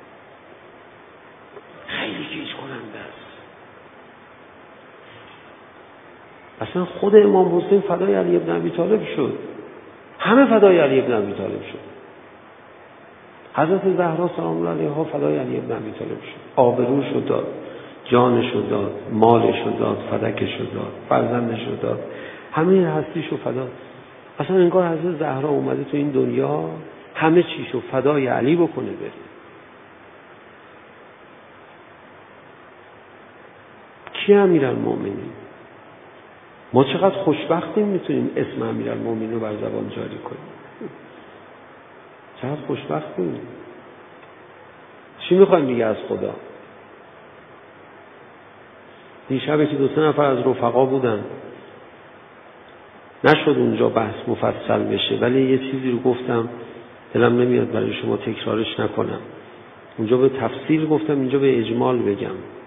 خیلی گیج کننده است. اصلا خود امام حسین فدای علی ابن ابی طالب شد. همه فدای علی ابن ابی طالب شد. حضرت زهرا سلام الله علیها فدای علی ابن ابی طالب شد. آبروش رو داد، جانش رو داد، مالش رو داد، فدکش رو داد، فرزندش رو داد، همه هستیش رو فدا. اصلا انگار حضرت زهرا اومده تو این دنیا همه چیش رو فدای علی بکنه بره. کی امیرالمومنین؟ ما چقدر خوشبختیم میتونیم اسم امیرالمومنین رو بر زبان جاری کنیم. چقدر خوشبختیم. چی میخوایم دیگه از خدا؟ دیشب که 2-3 نفر از رفقا بودن نشد اونجا بحث مفصل بشه ولی یه چیزی رو گفتم دلم نمیاد برای شما تکرارش نکنم. اونجا به تفصیل گفتم اینجا به اجمال بگم.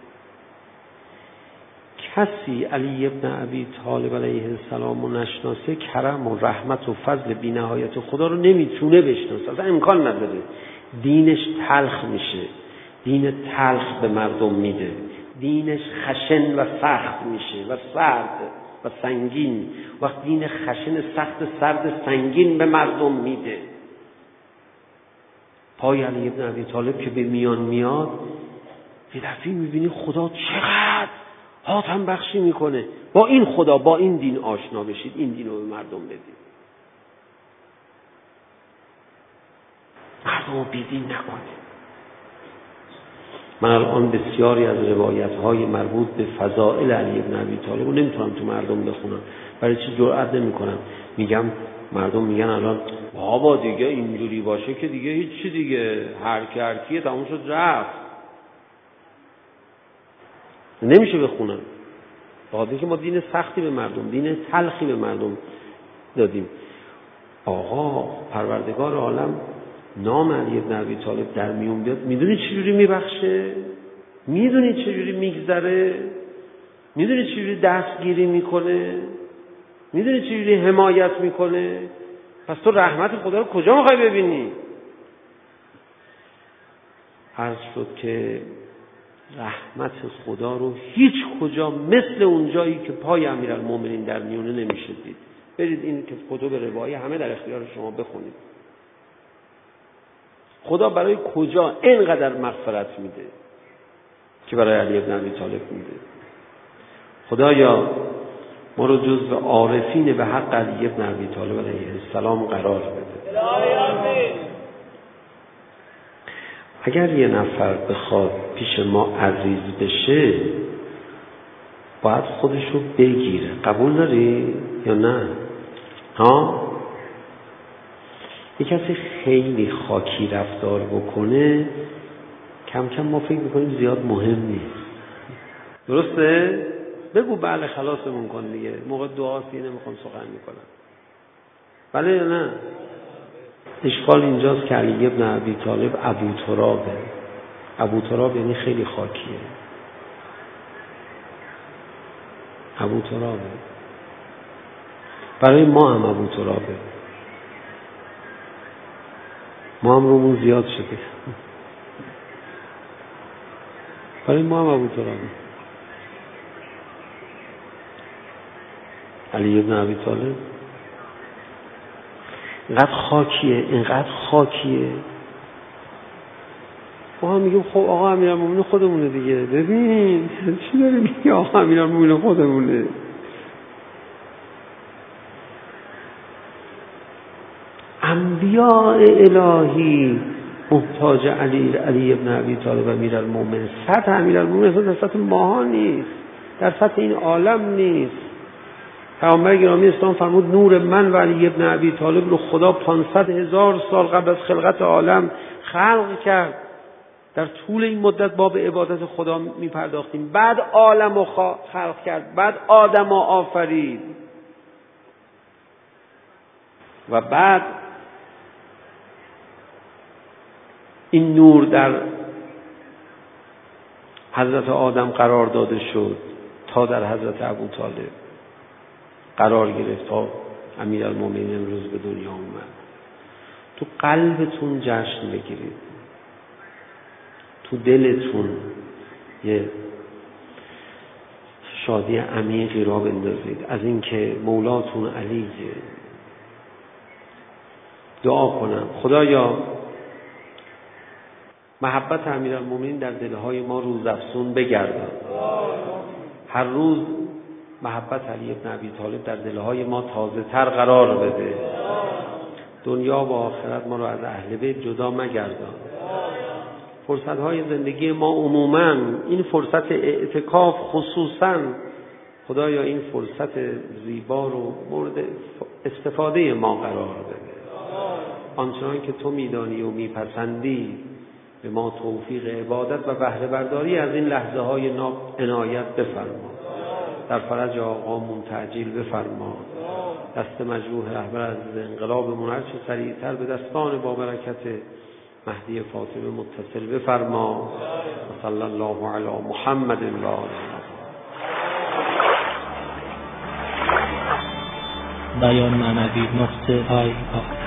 کسی علی ابن ابی طالب علیه السلام و نشناسه کرم و رحمت و فضل بی نهایت خدا رو نمیتونه بشناسه. اصلا امکان نداره. دینش تلخ میشه. دین تلخ به مردم میده. دینش خشن و سخت میشه و سرد و سنگین. وقت دین خشن سخت سرد سنگین به مردم میده. پای علی ابن ابی طالب که به میان میاد یه دفعه میبینی خدا چقدر حاتم بخشی میکنه. با این خدا با این دین آشنا بشید. این دین رو به مردم بدید. مردم رو بیدین نکنید. من الان بسیاری از روایت‌های مربوط به فضائل علی ابن ابی طالب رو نمیتونم تو مردم بخونم. برای چی جرئت نمی‌کنم. میگم مردم میگن الان بابا دیگه اینجوری باشه که دیگه هیچ چی دیگه هر کیه تموم شد رفت. نمیشه بخونم. بخاطر که ما دین سختی به مردم، دین تلخی به مردم دادیم. آقا پروردگار عالم نام علی بن ابی طالب در میون بیاد، میدونی چجوری میبخشه؟ میدونی چجوری میگذره؟ میدونی چجوری دستگیری میکنه؟ میدونی چجوری حمایت میکنه؟ پس تو رحمت خدا رو کجا میخوای ببینی؟ عرض شد که رحمت خدا رو هیچ کجا مثل اون جایی که پای امیرالمومنین در میونه نمیشه دید. برید این کتب روایی همه در اختیار شما بخونید. خدا برای کجا اینقدر مغفرت میده که برای علی بن ابی طالب میده. خدایا ما رو جزو عارفین به حق علی بن ابی طالب علیه السلام قرار بده. اگر یه نفر بخواد پیش ما عزیز بشه باید خودش رو بگیره. قبول داری یا نه؟ ها؟ یه کسی خیلی خاکی رفتار بکنه کم کم ما فکر میکنیم زیاد مهم نیست. درسته؟ بگو بله خلاصمون کن دیگه. موقع دعا سینه میخوام سخن میکنم. بله یا نه؟ اشکال اینجاست که علی بن ابی طالب ابو ترابه. ابو تراب یعنی خیلی خاکیه. ابو ترابه. برای ما هم ابو ترابه. ما هم رومون زیاد شده. برای ما هم ابو ترابه. علی بن ابی طالب اینقدر خاکیه. ما هم میگیم خب آقا امیرالمومنین خودمونه دیگه. ببین چی داری میگی آقا امیرالمومنین خودمونه؟ انبیاء الهی محتاج علی ابن ابی طالب امیرالمومنین. سطح امیرالمومنین در سطح ماها نیست، در سطح این عالم نیست. پیامبر گرامی اسلام فرمود نور من و علی ابن ابی طالب رو خدا 500,000 سال قبل از خلقت عالم خلق کرد. در طول این مدت باب عبادت خدا میپرداختیم. بعد عالم رو خلق کرد، بعد آدم رو آفرید و بعد این نور در حضرت آدم قرار داده شد تا در حضرت ابو طالب قرار گرفت تا امیرالمومنین امروز به دنیا اومد. تو قلبتون جشن بگیرید، تو دلتون یه شادی عمیقی را بندازید از اینکه مولاتون علیه. دعا کنم خدایا محبت امیرالمومنین در دلهای ما روزافزون بگردان. هر روز محبت علی بن ابی طالب در دلهای ما تازه تر قرار بده. دنیا و آخرت ما رو از اهل بیت جدا مگردان. فرصت‌های زندگی ما عموماً، این فرصت اعتکاف خصوصاً، خدایا این فرصت زیبا رو مورد استفاده ما قرار بده. آنچنان که تو میدانی و میپسندی به ما توفیق عبادت و بهره برداری از این لحظه های عنایت بفرما. در فرج آقامون تعجیل بفرما. دست مجروح رهبر از انقلابمون هر چه سریعتر به دستان با برکت مهدی فاطمه متصل بفرما. صلی الله علی محمد و آله. بیان معنوی نقطه